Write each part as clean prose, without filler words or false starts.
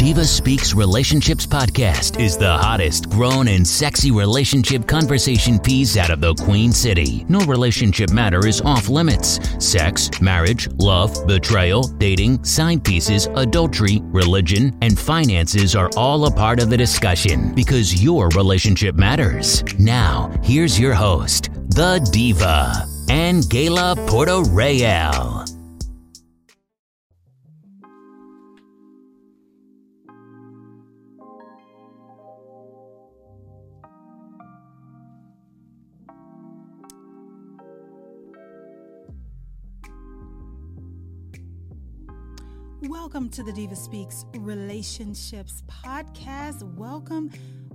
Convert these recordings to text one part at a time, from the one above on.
Diva Speaks Relationships podcast is the hottest, grown, and sexy relationship conversation piece out of the Queen City. No relationship matter is off limits. Sex, marriage, love, betrayal, dating, side pieces, adultery, religion, and finances are all a part of the discussion because your relationship matters. Now, here's your host, the Diva, Angela Porto-Real. Welcome to the Diva Speaks Relationships podcast. Welcome.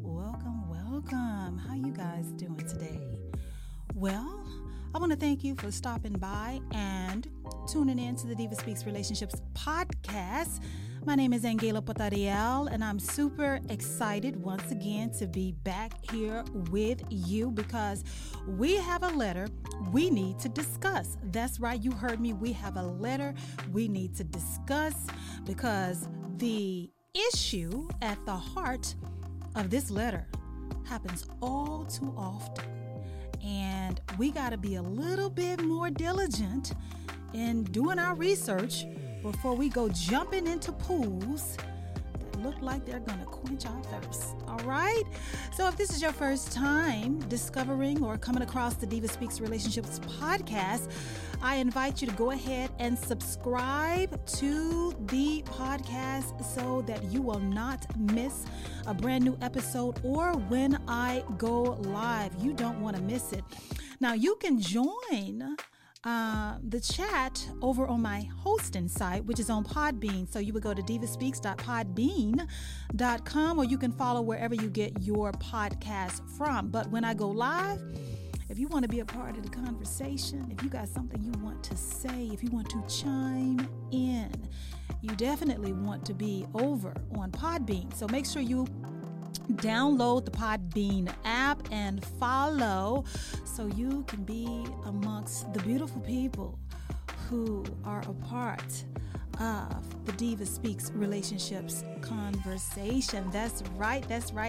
How you guys doing today? Well, I want to thank you for stopping by and tuning in to the Diva Speaks Relationships podcast. My name is Angela Porto-Real, and I'm super excited once again to be back here with you because we have a letter we need to discuss. That's right, you heard me. We have a letter we need to discuss because the issue at the heart of this letter happens all too often. And we got to be a little bit more diligent in doing our research before we go jumping into pools that look like they're going to quench our thirst. All right? So if this is your first time discovering or coming across the Diva Speaks Relationships podcast, I invite you to go ahead and subscribe to the podcast so that you will not miss a brand new episode or when I go live. You don't want to miss it. Now, you can join the chat over on my hosting site, which is on Podbean. So you would go to divaspeaks.podbean.com, or you can follow wherever you get your podcast from. But when I go live, if you want to be a part of the conversation, if you got something you want to say, if you want to chime in, you definitely want to be over on Podbean. So make sure you download the Podbean app and follow so you can be amongst the beautiful people who are a part of the Diva Speaks Relationships conversation. That's right.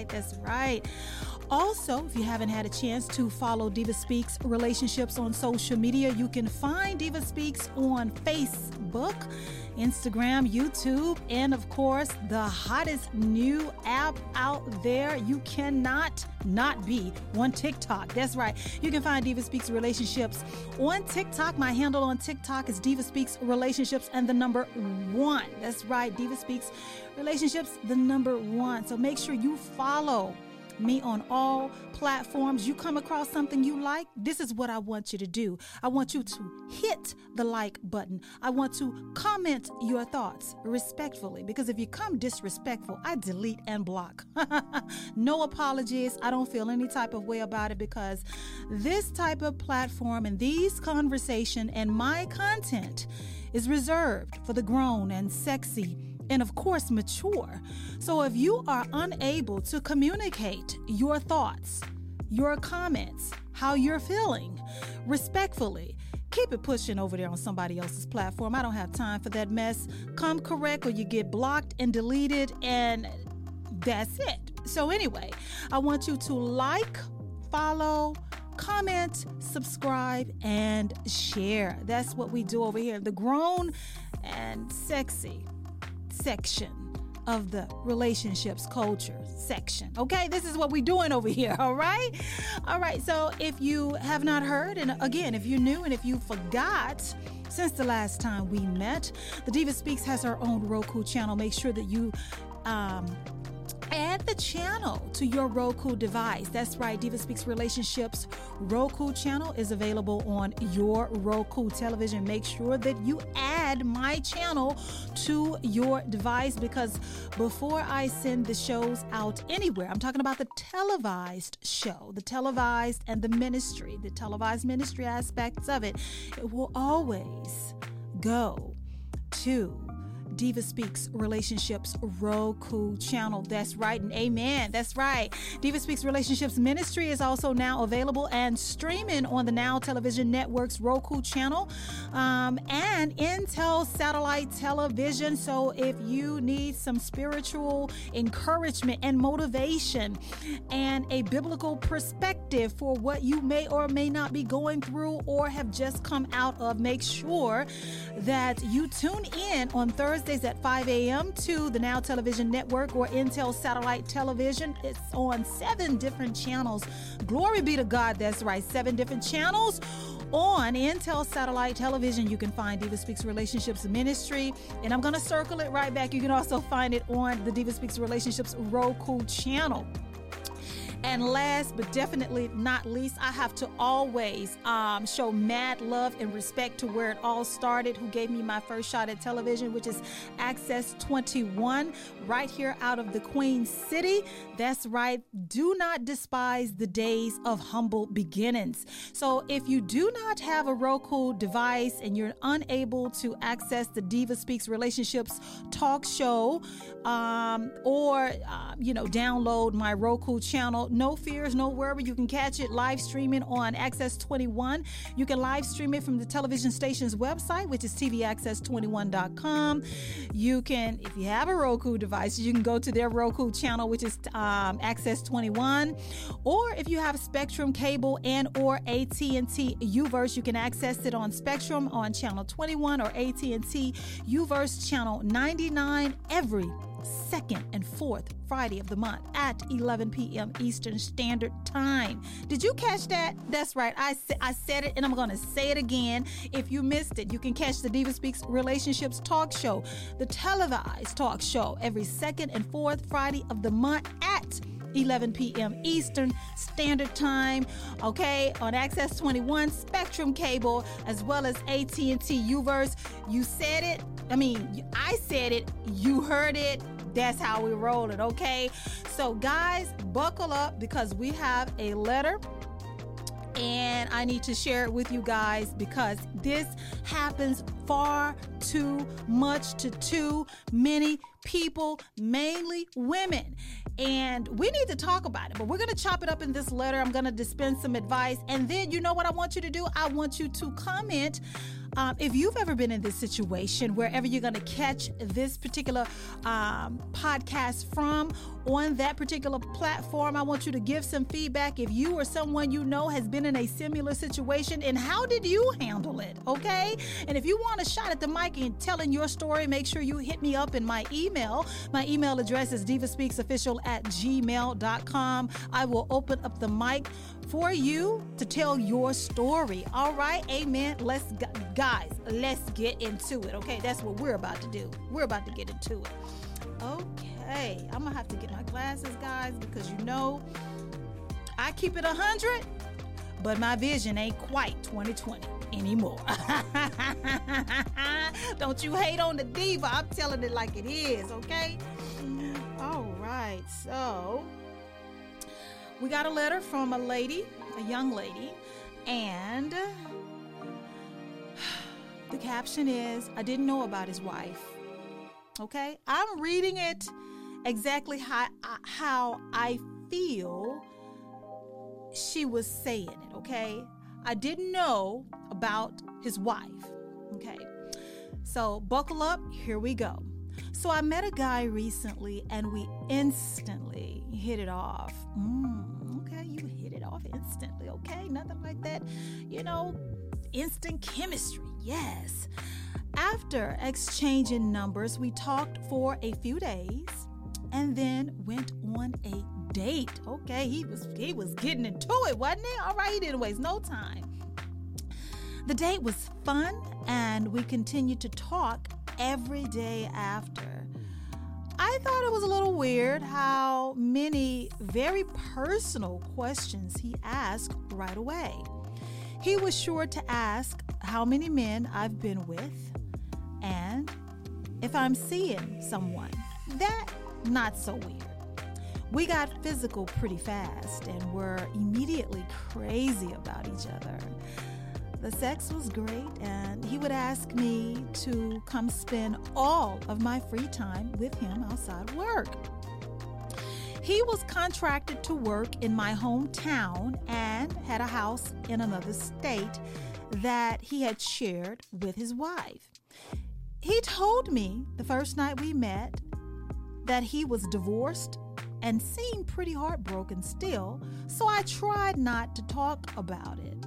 Also, if you haven't had a chance to follow Diva Speaks Relationships on social media, you can find Diva Speaks on Facebook, Instagram, YouTube, and of course, the hottest new app out there. You cannot not be on TikTok. That's right. You can find Diva Speaks Relationships on TikTok. My handle on TikTok is Diva Speaks Relationships and the number 1. That's right. Diva Speaks Relationships, the number 1. So make sure you follow me on all platforms. You come across something you like, this is what I want you to do. I want you to hit the like button. I want to comment your thoughts respectfully, because if you come disrespectful, I delete and block. No apologies. I don't feel any type of way about it because this type of platform and these conversation and my content is reserved for the grown and sexy and of course mature. So if you are unable to communicate your thoughts, your comments, how you're feeling respectfully, keep it pushing over there on somebody else's platform. I don't have time for that mess. Come correct or you get blocked and deleted, and that's it. So anyway, I want you to like, follow, comment, subscribe, and share. That's what we do over here. The grown and sexy section of the relationships culture section. Okay, this is what we're doing over here. All right. So if you have not heard, and again, if you're new and if you forgot since the last time we met, the Diva Speaks has her own Roku channel. Make sure that you add the channel to your Roku device. That's right. Diva Speaks Relationships Roku channel is available on your Roku television. Make sure that you add my channel to your device, because before I send the shows out anywhere, I'm talking about the televised show, the televised and the ministry, the televised ministry aspects of it, it will always go to Diva Speaks Relationships Roku channel. That's right, and amen. That's right. Diva Speaks Relationships Ministry is also now available and streaming on the Now Television Network's Roku channel and Intel Satellite Television. So if you need some spiritual encouragement and motivation and a biblical perspective for what you may or may not be going through or have just come out of, make sure that you tune in on Thursdays at 5 a.m. to the Now Television Network or Intel Satellite Television. It's on 7 different channels. Glory be to God. That's right. 7 different channels. On Intel Satellite Television, you can find Diva Speaks Relationships Ministry, and I'm going to circle it right back. You can also find it on the Diva Speaks Relationships Roku channel. And last but definitely not least, I have to always show mad love and respect to where it all started, who gave me my first shot at television, which is Access 21, right here out of the Queen City. That's right. Do not despise the days of humble beginnings. So if you do not have a Roku device and you're unable to access the Diva Speaks Relationships talk show or download my Roku channel, no fears, no worry. You can catch it live streaming on Access 21. You can live stream it from the television station's website, which is tvaccess21.com. You can, if you have a Roku device, you can go to their Roku channel, which is Access 21. Or if you have Spectrum cable and or AT&T Uverse, you can access it on Spectrum on channel 21 or AT&T Uverse channel 99 every second and fourth Friday of the month at 11 p.m. Eastern Standard Time. Did you catch that? That's right. I said it, and I'm going to say it again. If you missed it, you can catch the Diva Speaks Relationships talk show, the televised talk show, every second and fourth Friday of the month at 11 p.m. Eastern Standard Time, okay, on Access 21, Spectrum Cable, as well as AT&T Uverse. You said it. I said it. You heard it. That's how we roll it, okay? So, guys, buckle up because we have a letter, and I need to share it with you guys because this happens far too much to too many people, mainly women. And we need to talk about it, but we're going to chop it up in this letter. I'm going to dispense some advice. And then you know what I want you to do? I want you to comment if you've ever been in this situation, wherever you're going to catch this particular podcast from on that particular platform. I want you to give some feedback if you or someone you know has been in a similar situation, and how did you handle it, okay? And if you want a shot at the mic and telling your story, make sure you hit me up in my email. My email address is divaspeaksofficial@gmail.com. I will open up the mic for you to tell your story. All right, amen. Guys, let's get into it, okay? That's what we're about to do. We're about to get into it. Okay, I'm gonna have to get my glasses, guys, because I keep it 100, but my vision ain't quite 20/20 anymore. Don't you hate on the diva. I'm telling it like it is, okay? All right, so we got a letter from a young lady, and the caption is, I didn't know about his wife. Okay? I'm reading it exactly how I feel she was saying it, okay? I didn't know about his wife, okay? So buckle up, here we go. So I met a guy recently and we instantly hit it off. Okay, you hit it off instantly, okay? Nothing like that, instant chemistry, yes. After exchanging numbers, we talked for a few days and then went on a date. Okay, he was getting into it, wasn't he? All right, he didn't waste no time. The date was fun and we continued to talk every day after. I thought it was a little weird how many very personal questions he asked right away. He was sure to ask how many men I've been with and if I'm seeing someone. That, not so weird. We got physical pretty fast and were immediately crazy about each other. The sex was great, and he would ask me to come spend all of my free time with him outside of work. He was contracted to work in my hometown and had a house in another state that he had shared with his wife. He told me the first night we met that he was divorced and seemed pretty heartbroken still, so I tried not to talk about it.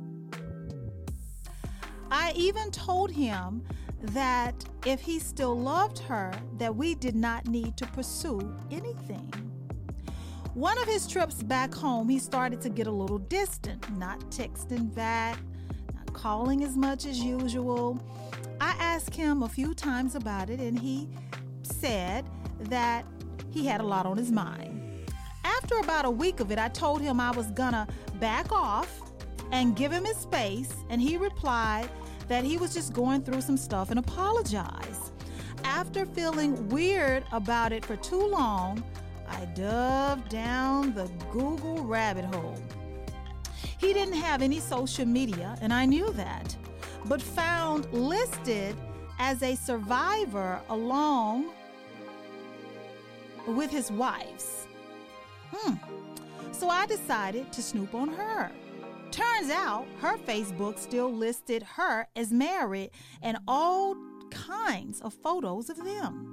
I even told him that if he still loved her, that we did not need to pursue anything. One of his trips back home, he started to get a little distant, not texting back, not calling as much as usual. I asked him a few times about it, and he said that he had a lot on his mind. After about a week of it, I told him I was gonna back off and give him his space, and he replied that he was just going through some stuff and apologized. After feeling weird about it for too long, I dove down the Google rabbit hole. He didn't have any social media, and I knew that, but found listed as a survivor along with his wife's. So I decided to snoop on her. Turns out her Facebook still listed her as married and all kinds of photos of them.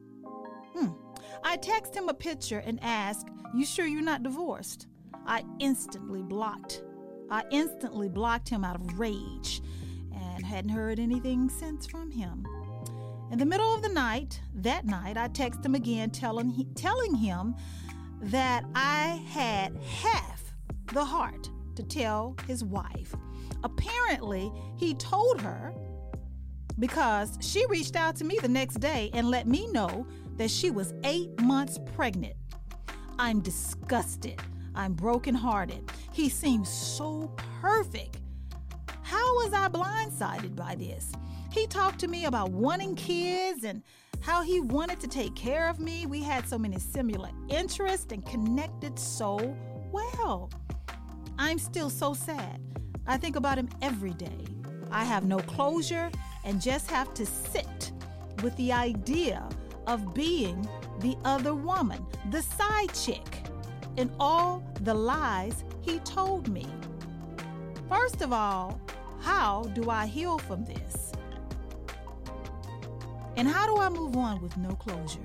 I text him a picture and ask, "You sure you're not divorced?" I instantly blocked him out of rage and hadn't heard anything since from him. In the middle of the night, I text him again telling him that I had half the heart to tell his wife. Apparently, he told her because she reached out to me the next day and let me know that she was 8 months pregnant. I'm disgusted. I'm brokenhearted. He seems so perfect. How was I blindsided by this? He talked to me about wanting kids and how he wanted to take care of me. We had so many similar interests and connected so well. I'm still so sad. I think about him every day. I have no closure and just have to sit with the idea of being the other woman, the side chick, and all the lies he told me. First of all, how do I heal from this? And how do I move on with no closure?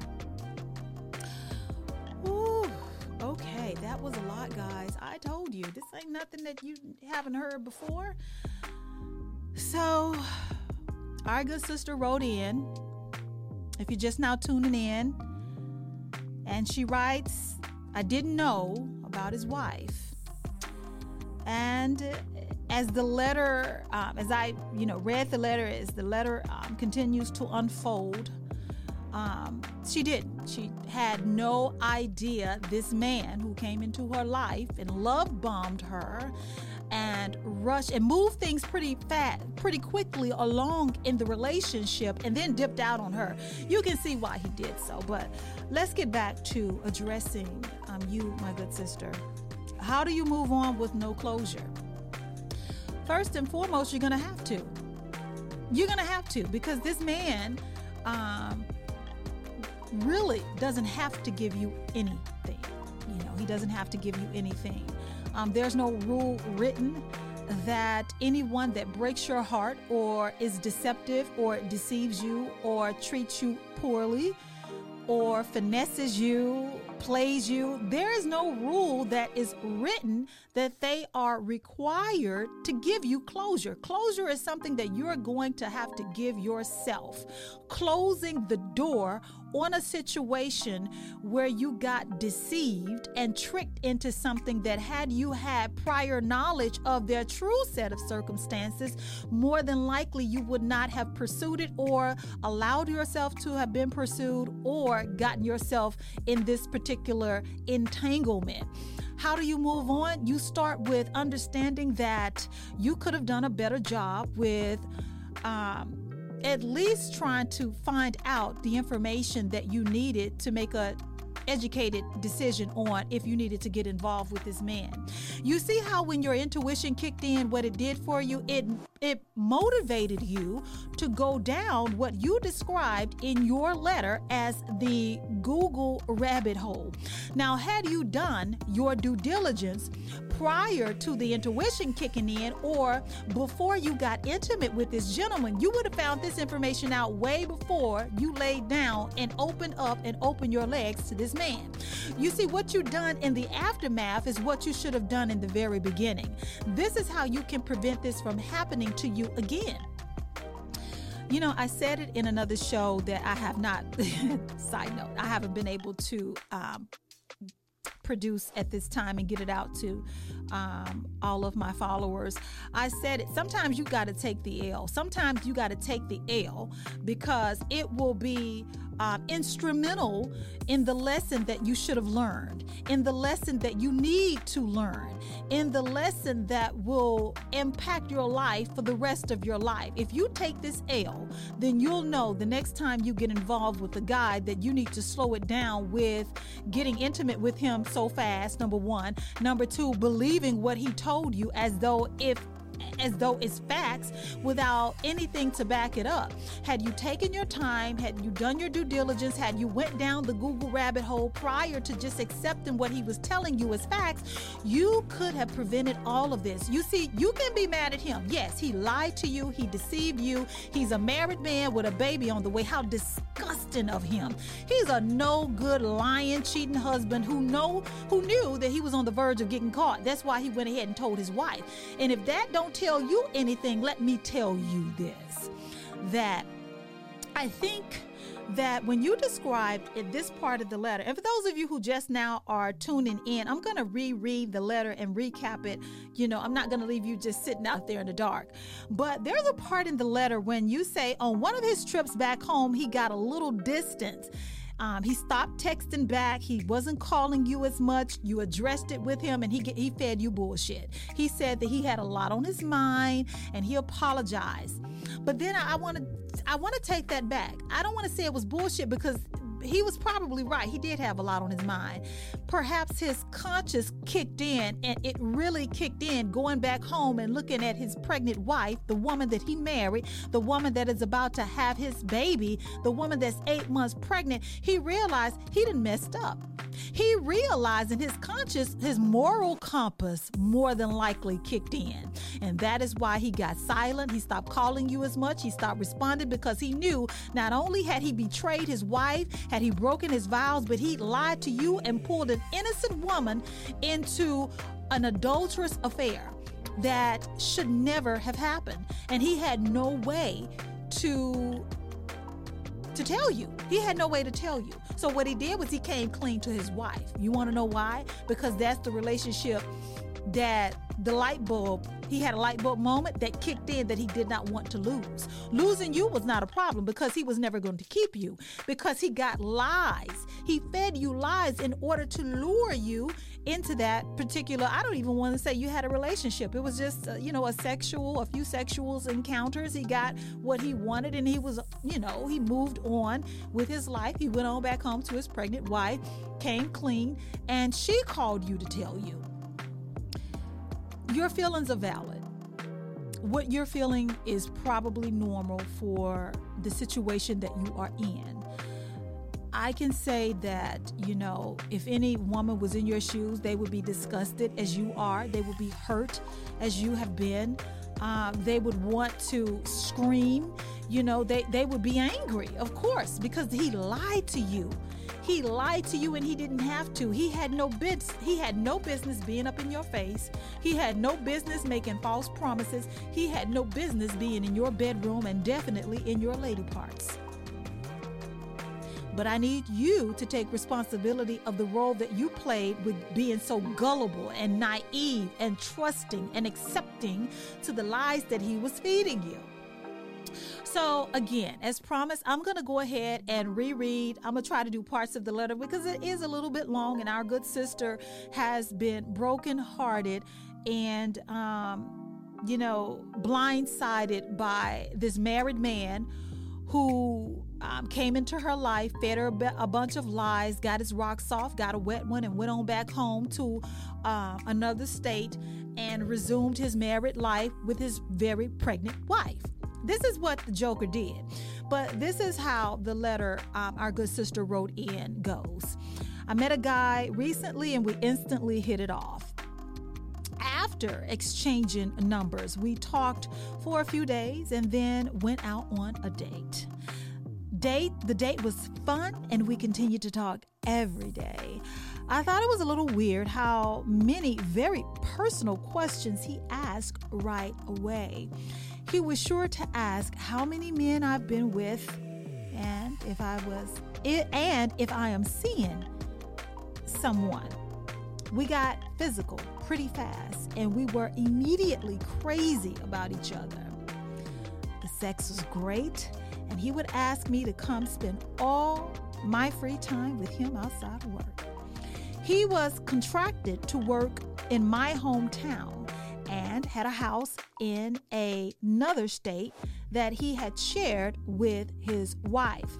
Ooh, okay, that was a lot, guys. I told you, this ain't nothing that you haven't heard before. So, our good sister wrote in, if you're just now tuning in, and she writes, "I didn't know about his wife." And as the letter, as I read the letter, as the letter continues to unfold, she didn't. She had no idea this man who came into her life and love bombed her and rushed and moved things pretty quickly along in the relationship and then dipped out on her. You can see why he did so, but let's get back to addressing you, my good sister. How do you move on with no closure? First and foremost, you're going to have to. You're going to have to, because this man really doesn't have to give you anything. He doesn't have to give you anything. There's no rule written that anyone that breaks your heart or is deceptive or deceives you or treats you poorly or finesses you, plays you, there is no rule that is written that they are required to give you closure. Closure is something that you're going to have to give yourself. Closing the door on a situation where you got deceived and tricked into something that, had you had prior knowledge of their true set of circumstances, more than likely you would not have pursued it or allowed yourself to have been pursued or gotten yourself in this particular entanglement. How do you move on? You start with understanding that you could have done a better job with at least trying to find out the information that you needed to make a educated decision on if you needed to get involved with this man. You see how when your intuition kicked in, what it did for you, it motivated you to go down what you described in your letter as the Google rabbit hole. Now, had you done your due diligence prior to the intuition kicking in, or before you got intimate with this gentleman, you would have found this information out way before you laid down and opened up and opened your legs to this man. You see, what you done in the aftermath is what you should have done in the very beginning. This is how you can prevent this from happening to you again. You know, I said it in another show that I have not, side note, I haven't been able to produce at this time and get it out to all of my followers. I said it, sometimes you got to take the L. Sometimes you got to take the L because it will be instrumental in the lesson that you should have learned, in the lesson that you need to learn, in the lesson that will impact your life for the rest of your life. If you take this L, then you'll know the next time you get involved with a guy that you need to slow it down with getting intimate with him so fast, number one. Number two, believing what he told you as though it's facts without anything to back it up. Had you taken your time, had you done your due diligence, had you went down the Google rabbit hole prior to just accepting what he was telling you as facts, you could have prevented all of this. You see, you can be mad at him. Yes, he lied to you. He deceived you. He's a married man with a baby on the way. How disgusting of him. He's a no good, lying, cheating husband who knew that he was on the verge of getting caught. That's why he went ahead and told his wife. And if that don't tell you anything, let me tell you this, that I think that when you described in this part of the letter, and for those of you who just now are tuning in, I'm going to reread the letter and recap it. You know, I'm not going to leave you just sitting out there in the dark. But there's a part in the letter when you say on one of his trips back home, he got a little distance. He stopped texting back. He wasn't calling you as much. You addressed it with him and he fed you bullshit. He said that he had a lot on his mind and he apologized. But then I want to take that back. I don't want to say it was bullshit because he was probably right. He did have a lot on his mind. Perhaps his conscience kicked in, and it really kicked in going back home and looking at his pregnant wife, the woman that he married, the woman that is about to have his baby, the woman that's 8 months pregnant. He realized he done messed up. He realized in his conscience, his moral compass more than likely kicked in. And that is why he got silent. He stopped calling you as much. He stopped responding because he knew not only had he betrayed his wife, had he broken his vows, but he lied to you and pulled an innocent woman into an adulterous affair that should never have happened. And he had no way to tell you. He had no way to tell you. So what he did was he came clean to his wife. You want to know why? Because that's the relationship that he had a light bulb moment that kicked in that he did not want to lose. Losing you was not a problem because he was never going to keep you, because he got lies. He fed you lies in order to lure you into that particular, I don't even want to say you had a relationship. It was just, a few sexual encounters. He got what he wanted and he was, he moved on with his life. He went on back home to his pregnant wife, came clean, and she called you to tell you. Your feelings are valid. What you're feeling is probably normal for the situation that you are in. I can say that, if any woman was in your shoes, they would be disgusted as you are. They would be hurt as you have been. They would want to scream. They would be angry, of course, because he lied to you. He lied to you and he didn't have to. He had no business being up in your face. He had no business making false promises. He had no business being in your bedroom and definitely in your lady parts. But I need you to take responsibility of the role that you played with being so gullible and naive and trusting and accepting to the lies that he was feeding you. So again, as promised, I'm going to go ahead and reread. I'm going to try to do parts of the letter because it is a little bit long and our good sister has been brokenhearted and, blindsided by this married man who came into her life, fed her a bunch of lies, got his rocks off, got a wet one, and went on back home to another state and resumed his married life with his very pregnant wife. This is what the Joker did. But this is how the letter our good sister wrote in goes. I met a guy recently and we instantly hit it off. After exchanging numbers, we talked for a few days and then went out on a date. The date was fun and we continued to talk every day. I thought it was a little weird how many very personal questions he asked right away. He was sure to ask how many men I've been with and if I am seeing someone. We got physical pretty fast and we were immediately crazy about each other. The sex was great and he would ask me to come spend all my free time with him outside of work. He was contracted to work in my hometown and had a house in another state that he had shared with his wife.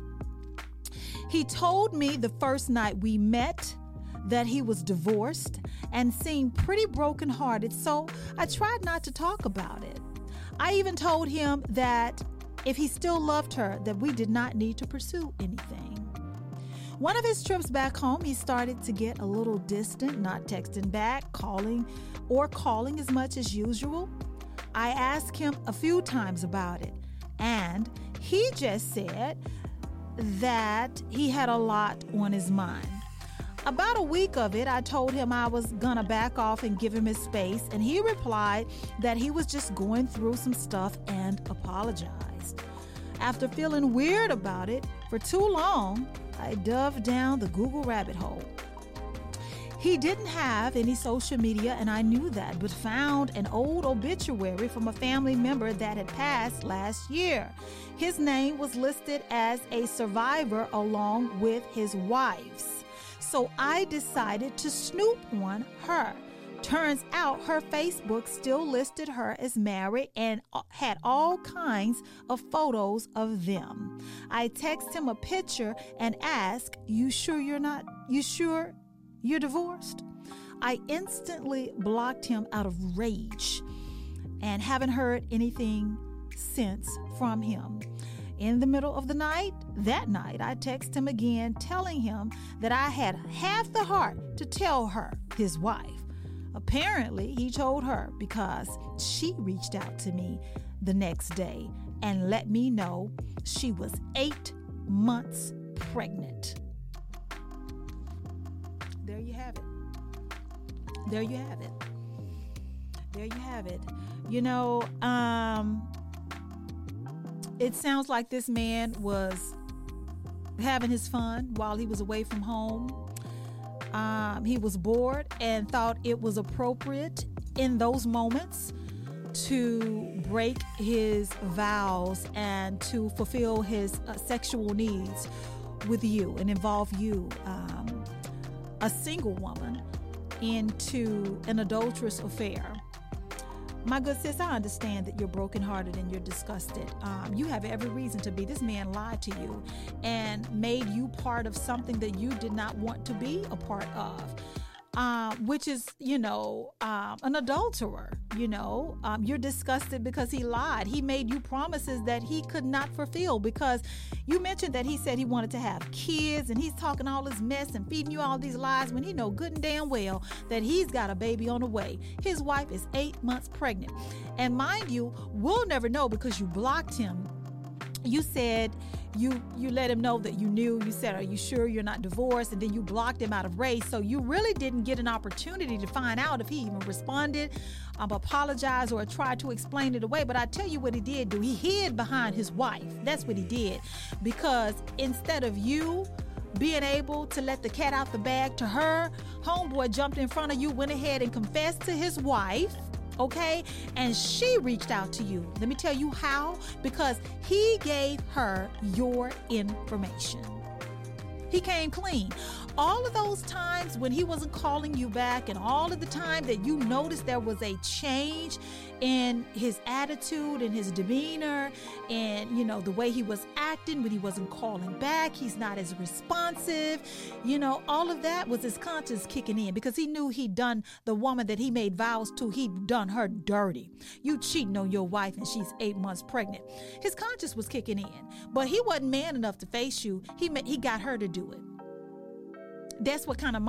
He told me the first night we met that he was divorced and seemed pretty brokenhearted, so I tried not to talk about it. I even told him that if he still loved her, that we did not need to pursue anything. One of his trips back home, he started to get a little distant, not texting back, calling as much as usual. I asked him a few times about it, and he just said that he had a lot on his mind. About a week of it, I told him I was gonna back off and give him his space, and he replied that he was just going through some stuff and apologized. After feeling weird about it for too long, I dove down the Google rabbit hole. He didn't have any social media, and I knew that, but found an old obituary from a family member that had passed last year. His name was listed as a survivor along with his wife's. So I decided to snoop on her. Turns out her Facebook still listed her as married and had all kinds of photos of them. I text him a picture and ask, you sure you're divorced? I instantly blocked him out of rage and haven't heard anything since from him. In the middle of the night, I text him again, telling him that I had half the heart to tell her, his wife. Apparently, he told her because she reached out to me the next day and let me know she was 8 months pregnant. There you have it. There you have it. There you have it. You know, it sounds like this man was having his fun while he was away from home. He was bored and thought it was appropriate in those moments to break his vows and to fulfill his sexual needs with you and involve you, a single woman, into an adulterous affair. My good sis, I understand that you're brokenhearted and you're disgusted. You have every reason to be. This man lied to you and made you part of something that you did not want to be a part of, which is, an adulterer. You're disgusted because he lied. He made you promises that he could not fulfill because you mentioned that he said he wanted to have kids and he's talking all this mess and feeding you all these lies when he know good and damn well that he's got a baby on the way. His wife is 8 months pregnant. And mind you, we'll never know because you blocked him. You said you let him know that you knew. You said, are you sure you're not divorced? And then you blocked him out of race. So you really didn't get an opportunity to find out if he even responded, apologized, or tried to explain it away. But I tell you what he did do. He hid behind his wife. That's what he did. Because instead of you being able to let the cat out the bag to her, homeboy jumped in front of you, went ahead and confessed to his wife. Okay? And she reached out to you. Let me tell you how. Because he gave her your information. He came clean. All of those times when he wasn't calling you back, and all of the time that you noticed there was a change in his attitude and his demeanor and, the way he was acting when he wasn't calling back, he's not as responsive, all of that was his conscience kicking in, because he knew he'd done the woman that he made vows to, he'd done her dirty. You cheating on your wife and she's 8 months pregnant. His conscience was kicking in, but he wasn't man enough to face you. He got her to do it. That's what kind of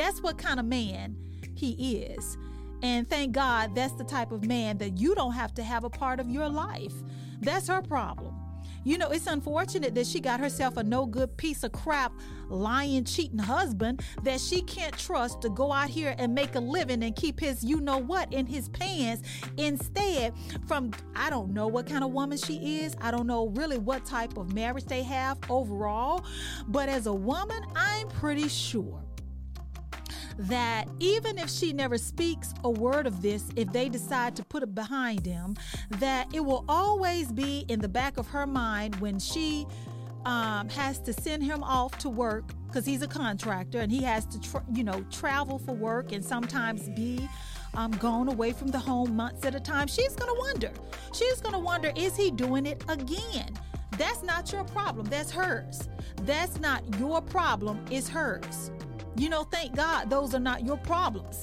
man he is. And thank God that's the type of man that you don't have to have a part of your life. That's her problem. It's unfortunate that she got herself a no good piece of crap, lying, cheating husband that she can't trust to go out here and make a living and keep his you-know-what in his pants instead from, I don't know what kind of woman she is. I don't know really what type of marriage they have overall. But as a woman, I'm pretty sure that even if she never speaks a word of this, if they decide to put it behind him, that it will always be in the back of her mind when she has to send him off to work, because he's a contractor and he has to travel for work and sometimes be gone away from the home months at a time. She's going to wonder, is he doing it again? That's not your problem. That's hers. That's not your problem. It's hers. Thank God those are not your problems.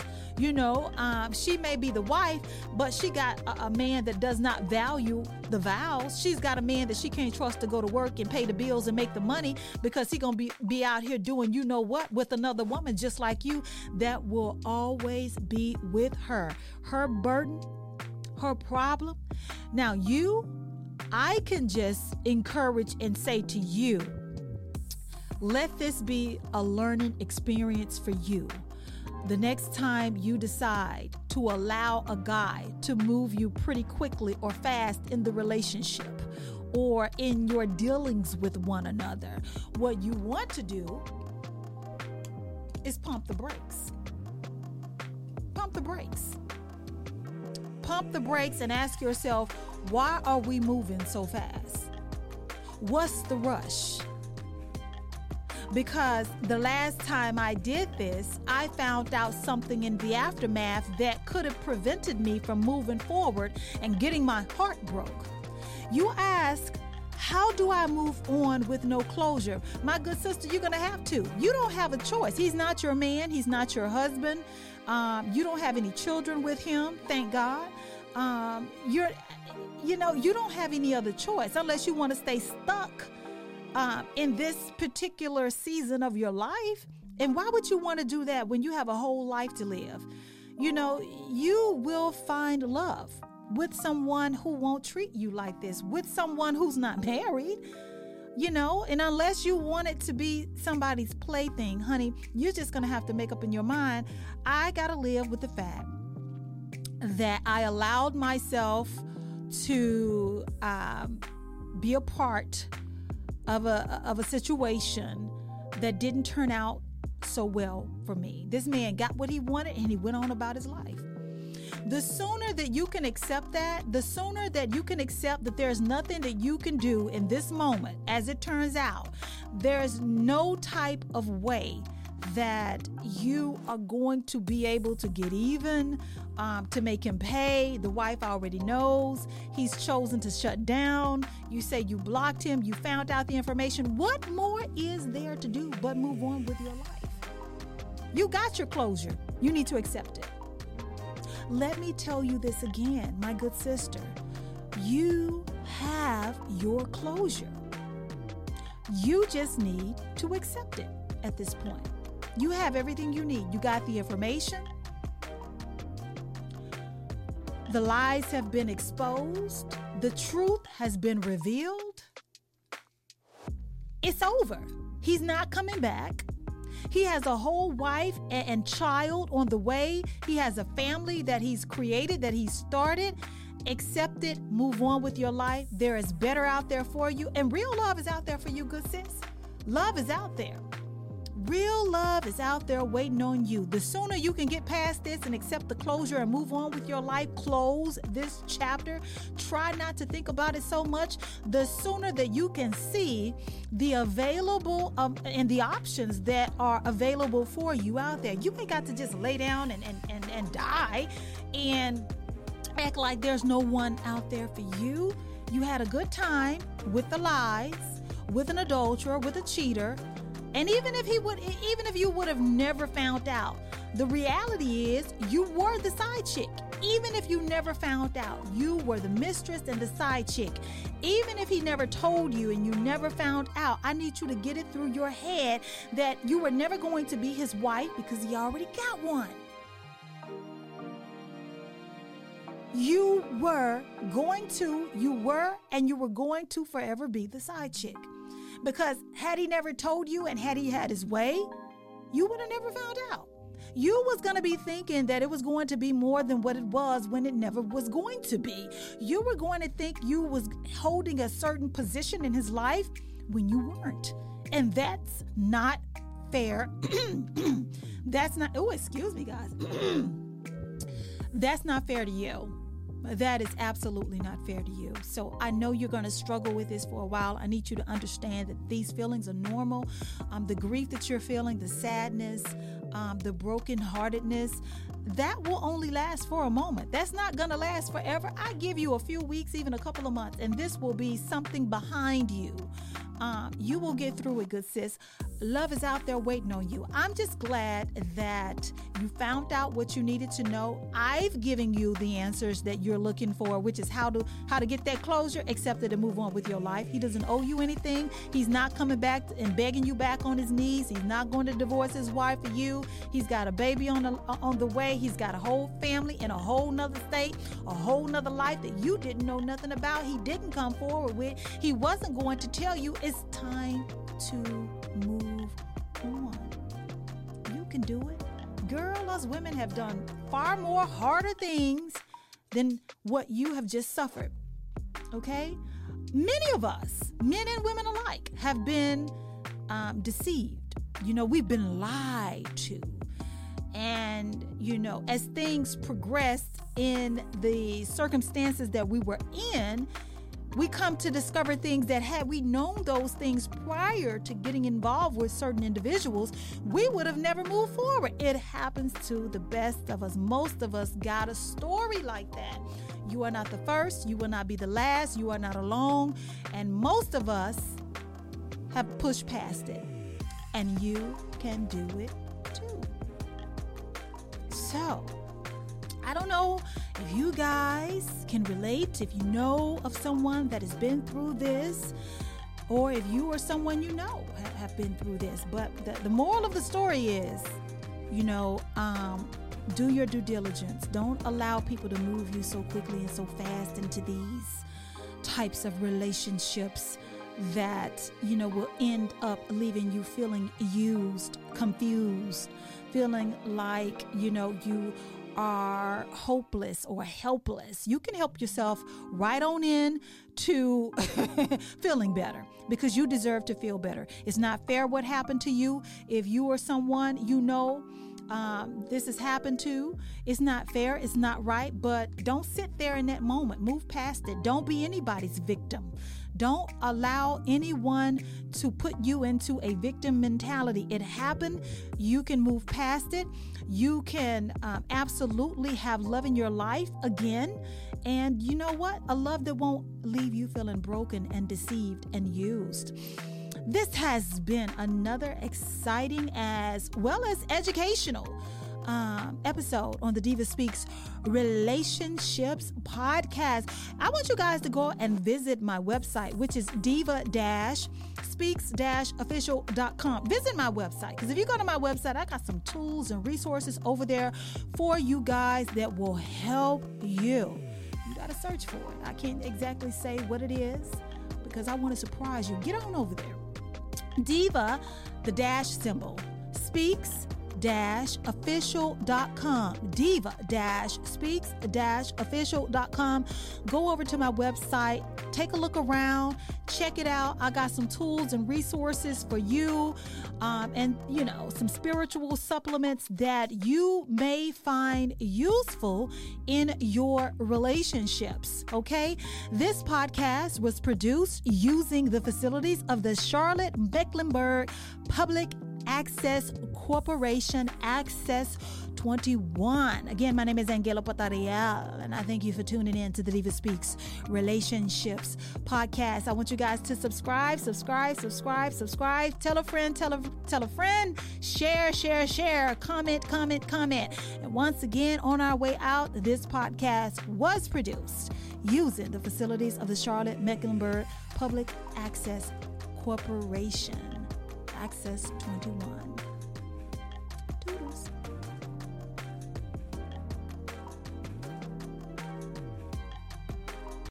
She may be the wife, but she got a man that does not value the vows. She's got a man that she can't trust to go to work and pay the bills and make the money, because he's going to be out here doing what with another woman just like you. That will always be with her. Her burden, her problem. Now I can just encourage and say to you, let this be a learning experience for you. The next time you decide to allow a guy to move you pretty quickly or fast in the relationship or in your dealings with one another, what you want to do is pump the brakes. Pump the brakes. Pump the brakes and ask yourself, why are we moving so fast? What's the rush? Because the last time I did this, I found out something in the aftermath that could have prevented me from moving forward and getting my heart broke. You ask, how do I move on with no closure? My good sister, you're going to have to. You don't have a choice. He's not your man. He's not your husband. You don't have any children with him, thank God. You don't have any other choice unless you want to stay stuck in this particular season of your life. And why would you want to do that when you have a whole life to live? You will find love with someone who won't treat you like this, with someone who's not married, and unless you want it to be somebody's plaything, honey, you're just going to have to make up in your mind, I got to live with the fact that I allowed myself to be a part of a situation that didn't turn out so well for me. This man got what he wanted and he went on about his life. The sooner that you can accept that, the sooner that you can accept that there's nothing that you can do in this moment, as it turns out, there's no type of way that you are going to be able to get even, to make him pay. The wife already knows. He's chosen to shut down. You say you blocked him. You found out the information. What more is there to do but move on with your life? You got your closure. You need to accept it. Let me tell you this again, my good sister. You have your closure. You just need to accept it at this point. You have everything you need. You got the information. The lies have been exposed. The truth has been revealed. It's over. He's not coming back. He has a whole wife and child on the way. He has a family that he's created, that he started. Accept it. Move on with your life. There is better out there for you. And real love is out there for you, good sis. Love is out there. Real love is out there waiting on you. The sooner you can get past this and accept the closure and move on with your life, close this chapter, try not to think about it so much, the sooner that you can see the available and the options that are available for you out there. You ain't got to just lay down and die and act like there's no one out there for you. You had a good time with the lies, with an adulterer, with a cheater. And even if you would have never found out, the reality is you were the side chick. Even if you never found out, you were the mistress and the side chick. Even if he never told you and you never found out, I need you to get it through your head that you were never going to be his wife because he already got one. You were going to forever be the side chick. Because had he never told you and had he had his way, you would have never found out. You was going to be thinking that it was going to be more than what it was when it never was going to be. You were going to think you was holding a certain position in his life when you weren't. And that's not fair. Excuse me, guys. That's not fair to you. That is absolutely not fair to you. So I know you're going to struggle with this for a while. I need you to understand that these feelings are normal. The grief that you're feeling, the sadness, the brokenheartedness, that will only last for a moment. That's not going to last forever. I give you a few weeks, even a couple of months, and this will be something behind you. You will get through it, good sis. Love is out there waiting on you. I'm just glad that you found out what you needed to know. I've given you the answers that you're looking for, which is how to get that closure, accept it, and move on with your life. He doesn't owe you anything. He's not coming back and begging you back on his knees. He's not going to divorce his wife for you. He's got a baby on the way. He's got a whole family in a whole nother state, a whole nother life that you didn't know nothing about. He didn't come forward with. He wasn't going to tell you it's time to move on. You can do it. Girl, us women have done far more harder things than what you have just suffered. Okay? Many of us, men and women alike, have been deceived. We've been lied to. And, as things progressed in the circumstances that we were in, we come to discover things that had we known those things prior to getting involved with certain individuals, we would have never moved forward. It happens to the best of us. Most of us got a story like that. You are not the first. You will not be the last. You are not alone. And most of us have pushed past it. And you can do it too. So, I don't know if you guys can relate, if you know of someone that has been through this, or if you or someone you know have been through this. But the moral of the story is, do your due diligence. Don't allow people to move you so quickly and so fast into these types of relationships that, will end up leaving you feeling used, confused, feeling like, you are hopeless or helpless. You can help yourself right on in to feeling better because you deserve to feel better. It's not fair what happened to you. If you or someone this has happened to, it's not fair, it's not right, but don't sit there in that moment. Move past it. Don't be anybody's victim. Don't allow anyone to put you into a victim mentality. It happened. You can move past it. You can absolutely have love in your life again. And you know what? A love that won't leave you feeling broken and deceived and used. This has been another exciting as well as educational episode on the Diva Speaks Relationships podcast. I want you guys to go and visit my website, which is diva-speaks-official.com. Visit my website, because if you go to my website, I got some tools and resources over there for you guys that will help you. You got to search for it. I can't exactly say what it is because I want to surprise you. Get on over there. Diva, the dash symbol, speaks diva-official.com, diva-speaks-official.com. Go over to my website, take a look around, check it out. I got some tools and resources for you, and some spiritual supplements that you may find useful in your relationships. Okay, this podcast was produced using the facilities of the Charlotte-Mecklenburg Public Access Corporation, Access 21. Again, my name is Angela Patariel, and I thank you for tuning in to the Diva Speaks Relationships podcast. I want you guys to subscribe. Tell a friend, share, comment. And once again, on our way out, this podcast was produced using the facilities of the Charlotte-Mecklenburg Public Access Corporation, Access 21.